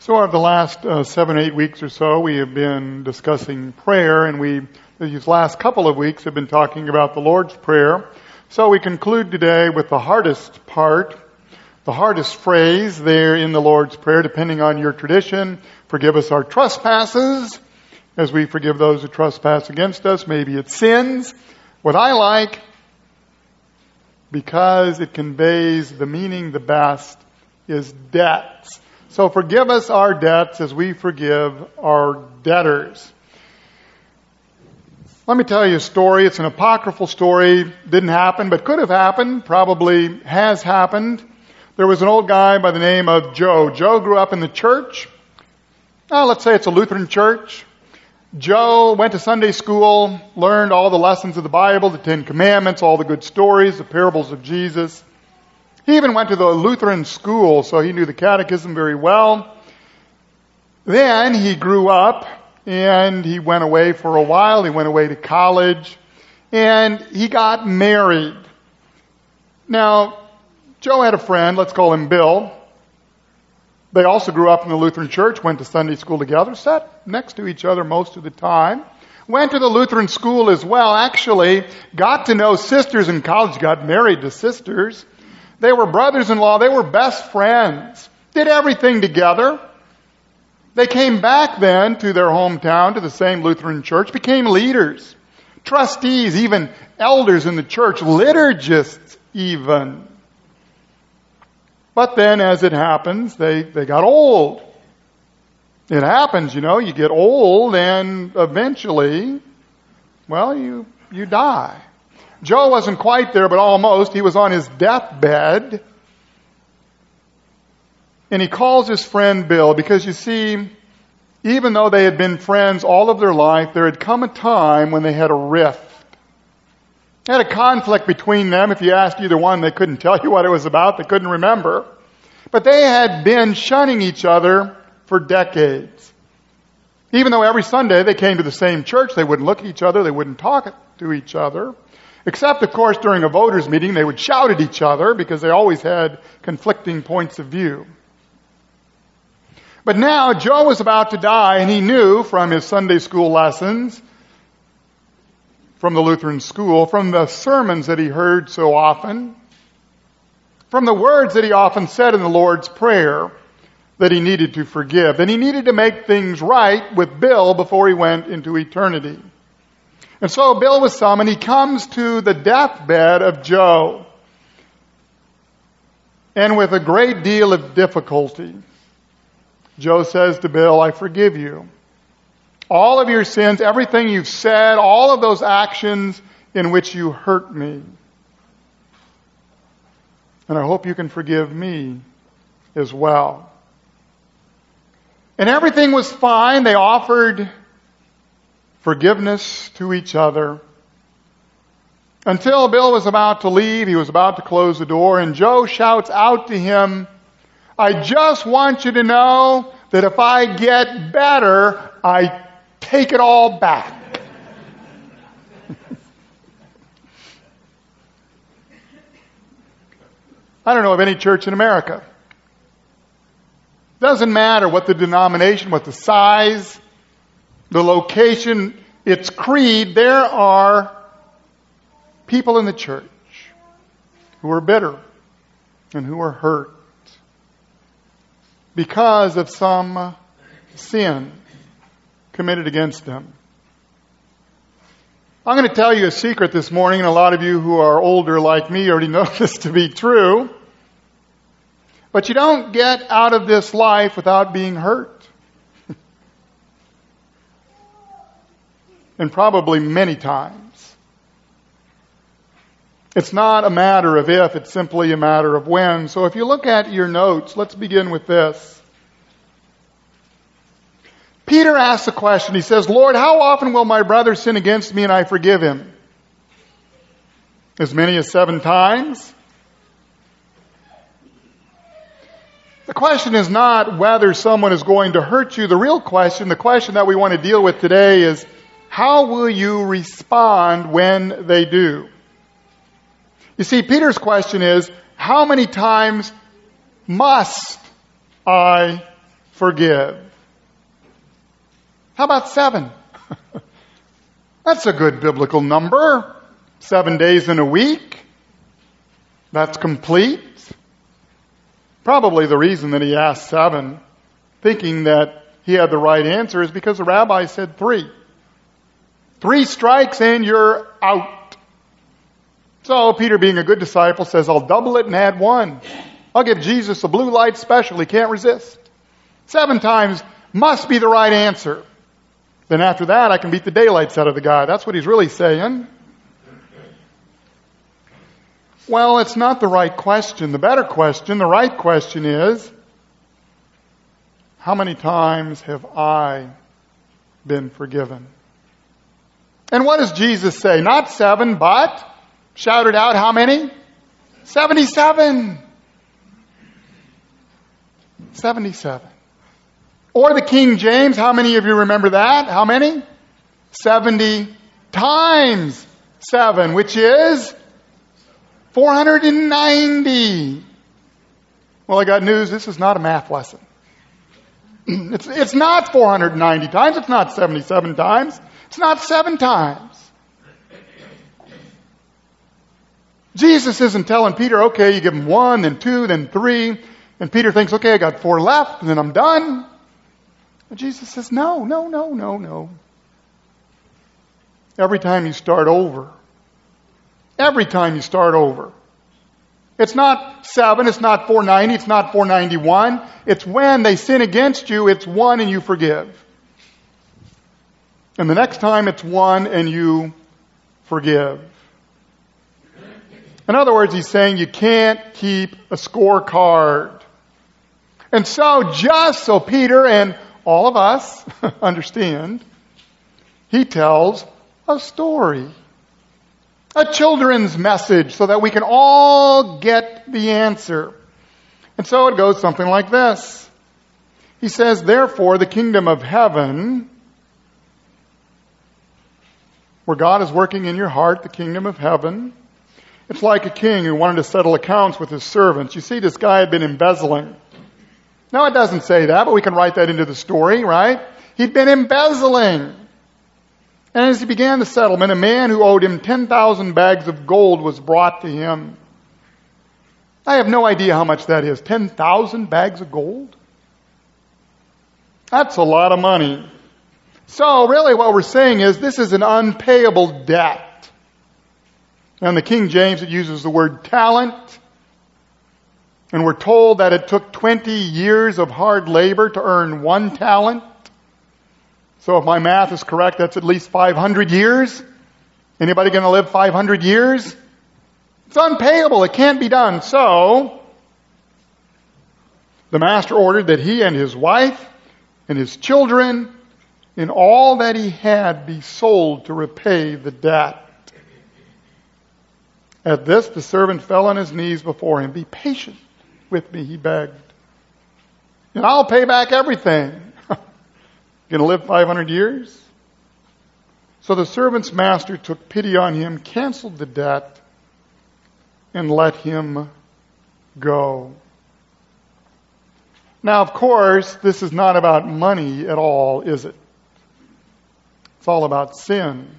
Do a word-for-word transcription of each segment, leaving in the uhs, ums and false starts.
So over the last uh, seven, eight weeks or so, we have been discussing prayer, and we, these last couple of weeks, have been talking about the Lord's Prayer. So we conclude today with the hardest part, the hardest phrase there in the Lord's Prayer, depending on your tradition. Forgive us our trespasses, as we forgive those who trespass against us. Maybe it's sins. What I like, because it conveys the meaning the best, is debts. So forgive us our debts as we forgive our debtors. Let me tell you a story. It's an apocryphal story. Didn't happen, but could have happened. Probably has happened. There was an old guy by the name of Joe. Joe grew up in the church. Oh, let's say it's a Lutheran church. Joe went to Sunday school, learned all the lessons of the Bible, the Ten Commandments, all the good stories, the parables of Jesus. He even went to the Lutheran school, so he knew the catechism very well. Then he grew up, and he went away for a while. He went away to college, and he got married. Now, Joe had a friend, let's call him Bill. They also grew up in the Lutheran church, went to Sunday school together, sat next to each other most of the time. Went to the Lutheran school as well, actually got to know sisters in college, got married to sisters. They were brothers-in-law. They were best friends. Did everything together. They came back then to their hometown, to the same Lutheran church, became leaders, trustees, even elders in the church, liturgists even. But then, as it happens, they, they got old. It happens, you know, you get old and eventually, well, you, you die. Joe wasn't quite there, but almost. He was on his deathbed. And he calls his friend Bill because, you see, even though they had been friends all of their life, there had come a time when they had a rift. They had a conflict between them. If you asked either one, they couldn't tell you what it was about. They couldn't remember. But they had been shunning each other for decades. Even though every Sunday they came to the same church, they wouldn't look at each other, they wouldn't talk to each other. Except, of course, during a voters' meeting, they would shout at each other because they always had conflicting points of view. But now Joe was about to die, and he knew from his Sunday school lessons, from the Lutheran school, from the sermons that he heard so often, from the words that he often said in the Lord's Prayer, that he needed to forgive, that he needed to make things right with Bill before he went into eternity. And so Bill was summoned. He comes to the deathbed of Joe. And with a great deal of difficulty, Joe says to Bill, I forgive you. All of your sins, everything you've said, all of those actions in which you hurt me. And I hope you can forgive me as well. And everything was fine. They offered forgiveness to each other. Until Bill was about to leave, he was about to close the door, and Joe shouts out to him, I just want you to know that if I get better, I take it all back. I don't know of any church in America. Doesn't matter what the denomination, what the size, the location, its creed, there are people in the church who are bitter and who are hurt because of some sin committed against them. I'm going to tell you a secret this morning, and a lot of you who are older like me already know this to be true. But you don't get out of this life without being hurt. And probably many times. It's not a matter of if, it's simply a matter of when. So if you look at your notes, let's begin with this. Peter asks a question. He says, Lord, how often will my brother sin against me and I forgive him? As many as seven times? The question is not whether someone is going to hurt you. The real question, the question that we want to deal with today is, how will you respond when they do? You see, Peter's question is, how many times must I forgive. How about seven? That's a good biblical number. Seven days in a week. That's complete. Probably the reason that he asked seven, thinking that he had the right answer, is because the rabbi said three. Three strikes and you're out. So Peter, being a good disciple, says, I'll double it and add one. I'll give Jesus a blue light special. He can't resist. Seven times must be the right answer. Then after that, I can beat the daylights out of the guy. That's what he's really saying. Well, it's not the right question. The better question, the right question is, how many times have I been forgiven? And what does Jesus say? Not seven, but, shout it out, how many? seventy-seven. seventy-seven. Or the King James, how many of you remember that? How many? seventy times seven, which is four hundred ninety. Well, I got news. This is not a math lesson. It's, it's not four hundred ninety times. It's not seventy-seven times. It's not seven times. Jesus isn't telling Peter, okay, you give him one, then two, then three. And Peter thinks, okay, I got four left, and then I'm done. And Jesus says, no, no, no, no, no. Every time you start over. Every time you start over. It's not seven, it's not four ninety, it's not four ninety-one. It's when they sin against you, it's one and you forgive. And the next time it's one and you forgive. In other words, he's saying you can't keep a scorecard. And so, just so Peter and all of us understand, he tells a story. A children's message so that we can all get the answer. And so it goes something like this. He says, therefore, the kingdom of heaven, where God is working in your heart, the kingdom of heaven, it's like a king who wanted to settle accounts with his servants. You see, this guy had been embezzling. No, it doesn't say that, but we can write that into the story, right? He'd been embezzling. And as he began the settlement, a man who owed him ten thousand bags of gold was brought to him. I have no idea how much that is. ten thousand bags of gold? That's a lot of money. So really what we're saying is this is an unpayable debt. And the King James, it uses the word talent. And we're told that it took twenty years of hard labor to earn one talent. So if my math is correct, that's at least five hundred years. Anybody going to live five hundred years? It's unpayable. It can't be done. So the master ordered that he and his wife and his children and all that he had be sold to repay the debt. At this, the servant fell on his knees before him. Be patient with me, he begged. And I'll pay back everything. Going to live five hundred years? So the servant's master took pity on him, canceled the debt, and let him go. Now, of course, this is not about money at all, is it? It's all about sin.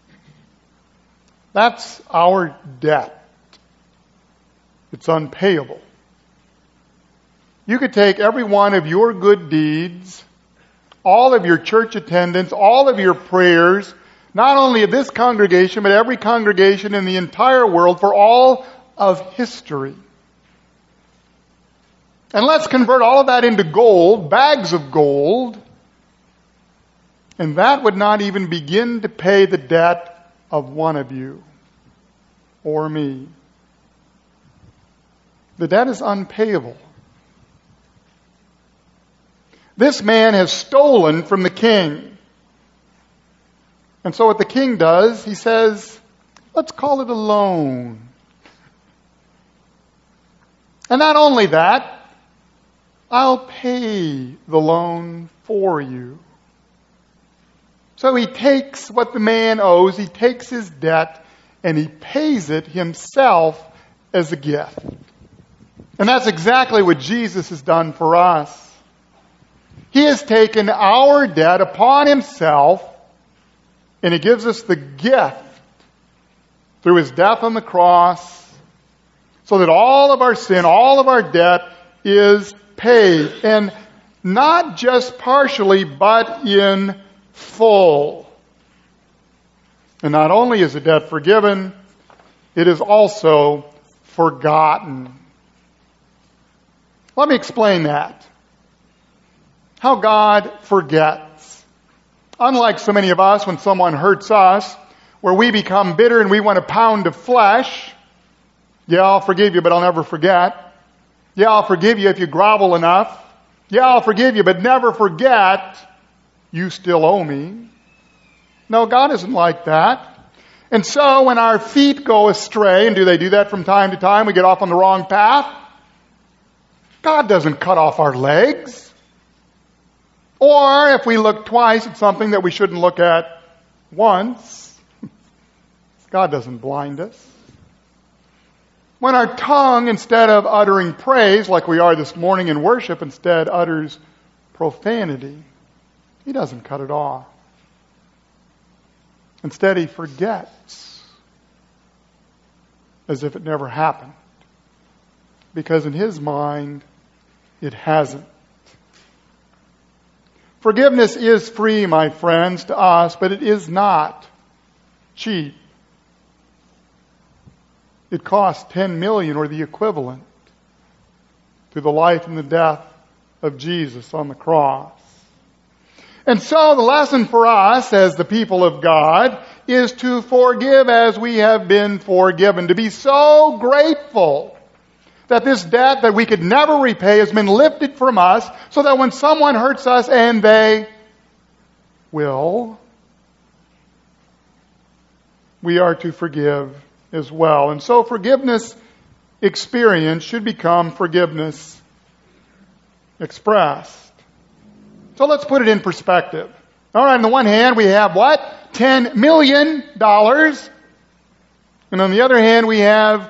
That's our debt. It's unpayable. You could take every one of your good deeds, all of your church attendance, all of your prayers, not only of this congregation, but every congregation in the entire world for all of history. And let's convert all of that into gold, bags of gold, and that would not even begin to pay the debt of one of you or me. The debt is unpayable. This man has stolen from the king. And so what the king does, he says, let's call it a loan. And not only that, I'll pay the loan for you. So he takes what the man owes, he takes his debt, and he pays it himself as a gift. And that's exactly what Jesus has done for us. He has taken our debt upon himself, and he gives us the gift through his death on the cross, so that all of our sin, all of our debt is paid. And not just partially, but in full. And not only is the debt forgiven, it is also forgotten. Let me explain that. How God forgets. Unlike so many of us, when someone hurts us, where we become bitter and we want a pound of flesh, yeah, I'll forgive you, but I'll never forget. Yeah, I'll forgive you if you grovel enough. Yeah, I'll forgive you, but never forget you still owe me. No, God isn't like that. And so when our feet go astray, and do they do that from time to time? We get off on the wrong path. God doesn't cut off our legs. Or if we look twice at something that we shouldn't look at once, God doesn't blind us. When our tongue, instead of uttering praise, like we are this morning in worship, instead utters profanity, he doesn't cut it off. Instead, he forgets as if it never happened. Because in his mind, it hasn't. Forgiveness is free, my friends, to us, but it is not cheap. It cost ten million dollars, or the equivalent, to the life and the death of Jesus on the cross. And so the lesson for us as the people of God is to forgive as we have been forgiven. To be so grateful that this debt that we could never repay has been lifted from us, so that when someone hurts us, and they will, we are to forgive as well. And so forgiveness experience should become forgiveness expressed. So let's put it in perspective. All right, on the one hand, we have what? ten million dollars. And on the other hand, we have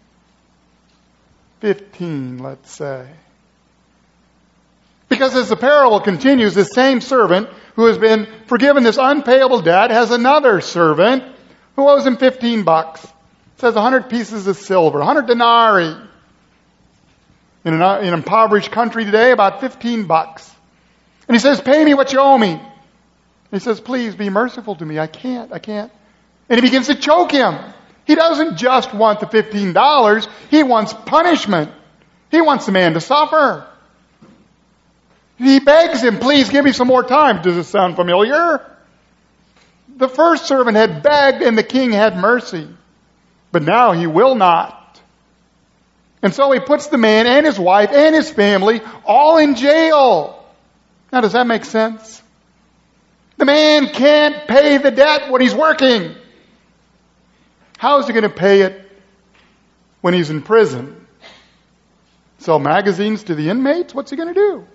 fifteen, let's say. Because as the parable continues, this same servant who has been forgiven this unpayable debt has another servant who owes him fifteen bucks. It says one hundred pieces of silver, one hundred denarii. In an, in an impoverished country today, about fifteen bucks. And he says, pay me what you owe me. He says, please be merciful to me. I can't, I can't. And he begins to choke him. He doesn't just want the fifteen dollars. He wants punishment. He wants the man to suffer. He begs him, please give me some more time. Does this sound familiar? The first servant had begged and the king had mercy. But now he will not. And so he puts the man and his wife and his family all in jail. Now, does that make sense? The man can't pay the debt when he's working. How is he going to pay it when he's in prison? Sell magazines to the inmates? What's he going to do?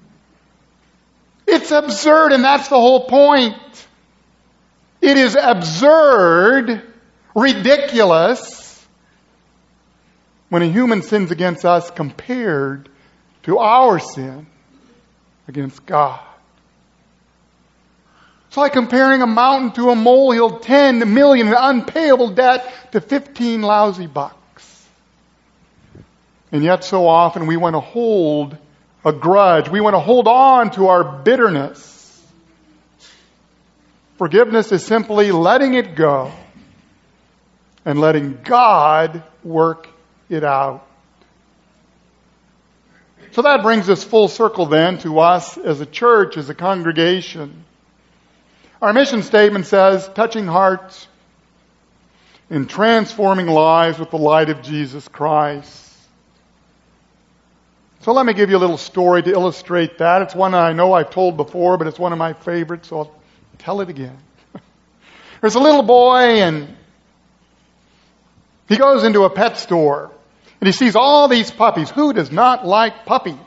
It's absurd, and that's the whole point. It is absurd, ridiculous, when a human sins against us compared to our sin against God. It's like comparing a mountain to a molehill, ten million in unpayable debt to fifteen lousy bucks. And yet so often we want to hold a grudge. We want to hold on to our bitterness. Forgiveness is simply letting it go and letting God work it out. So that brings us full circle then to us as a church, as a congregation. Our mission statement says, touching hearts and transforming lives with the light of Jesus Christ. So let me give you a little story to illustrate that. It's one I know I've told before, but it's one of my favorites, so I'll tell it again. There's a little boy, and he goes into a pet store. And he sees all these puppies. Who does not like puppies?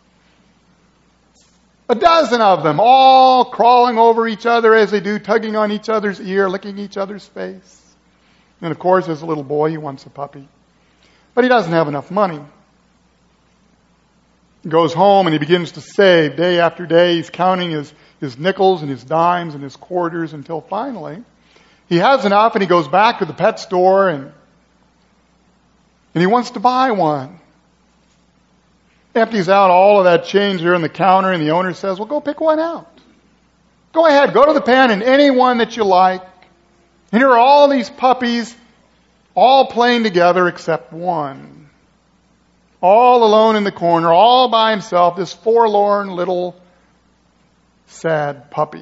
A dozen of them, all crawling over each other as they do, tugging on each other's ear, licking each other's face. And of course, as a little boy, he wants a puppy. But he doesn't have enough money. He goes home and he begins to save day after day. He's counting his, his nickels and his dimes and his quarters until finally he has enough and he goes back to the pet store and, and he wants to buy one. Empties out all of that change there on the counter and the owner says, well, go pick one out. Go ahead, go to the pen and any one that you like. And here are all these puppies all playing together except one. All alone in the corner, all by himself, this forlorn little sad puppy.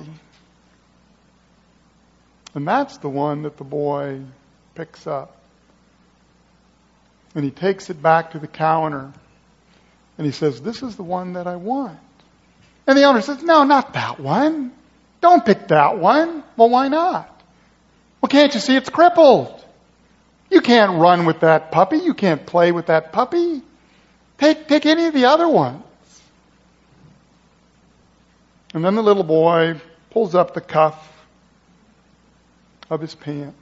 And that's the one that the boy picks up. And he takes it back to the counter. And he says, this is the one that I want. And the owner says, no, not that one. Don't pick that one. Well, why not? Well, can't you see it's crippled? You can't run with that puppy. You can't play with that puppy. Take, take any of the other ones. And then the little boy pulls up the cuff of his pants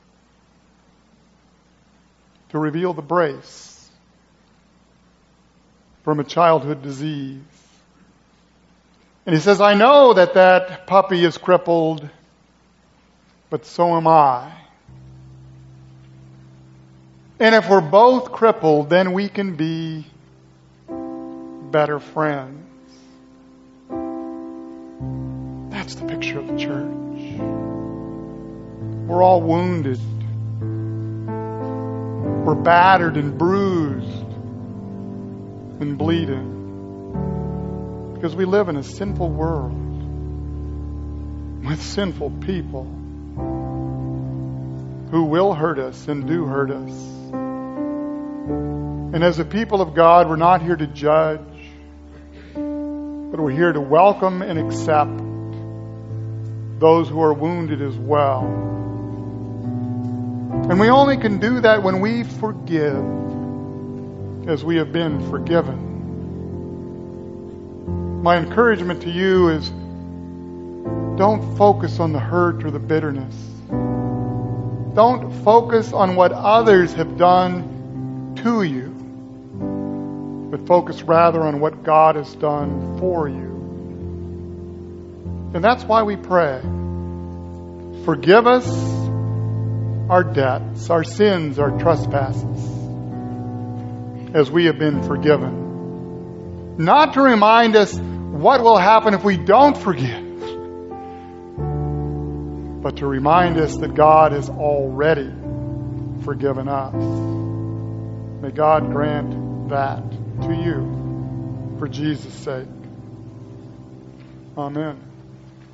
to reveal the brace from a childhood disease. And he says, I know that that puppy is crippled, but so am I. And if we're both crippled, then we can be better friends. That's the picture of the church. We're all wounded. We're battered and bruised and bleeding. Because we live in a sinful world with sinful people who will hurt us and do hurt us. And as a people of God, we're not here to judge, but we're here to welcome and accept those who are wounded as well. And we only can do that when we forgive as we have been forgiven. My encouragement to you is don't focus on the hurt or the bitterness. Don't focus on what others have done to you, but focus rather on what God has done for you. And that's why we pray. Forgive us our debts, our sins, our trespasses, as we have been forgiven. Not to remind us what will happen if we don't forgive, but to remind us that God has already forgiven us. May God grant that to you for Jesus' sake. Amen.